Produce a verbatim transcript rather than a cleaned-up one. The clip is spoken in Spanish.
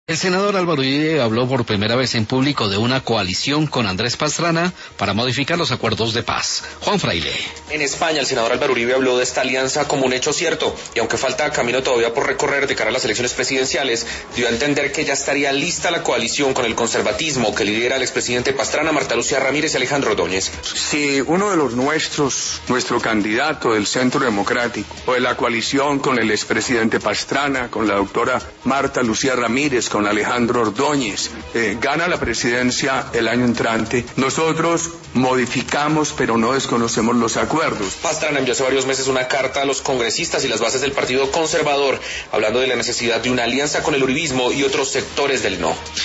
El senador Álvaro Uribe habló por primera vez en público de una coalición con Andrés Pastrana para modificar los acuerdos de paz. Juan Fraile. En España, el senador Álvaro Uribe habló de esta alianza como un hecho cierto, y aunque falta camino todavía por recorrer de cara a las elecciones presidenciales, dio a entender que ya estaría lista la coalición con el conservatismo que lidera el expresidente Pastrana, Marta Lucía Ramírez y Alejandro Ordóñez. Si uno de los nuestros, nuestro candidato del Centro Democrático, o de la coalición con el expresidente Pastrana, con la doctora Marta Lucía Ramírez, con Alejandro Ordóñez, eh, gana la presidencia el año entrante, nosotros modificamos pero no desconocemos los acuerdos. Pastrana envió hace varios meses una carta a los congresistas y las bases del Partido Conservador, hablando de la necesidad de una alianza con el uribismo y otros sectores del no.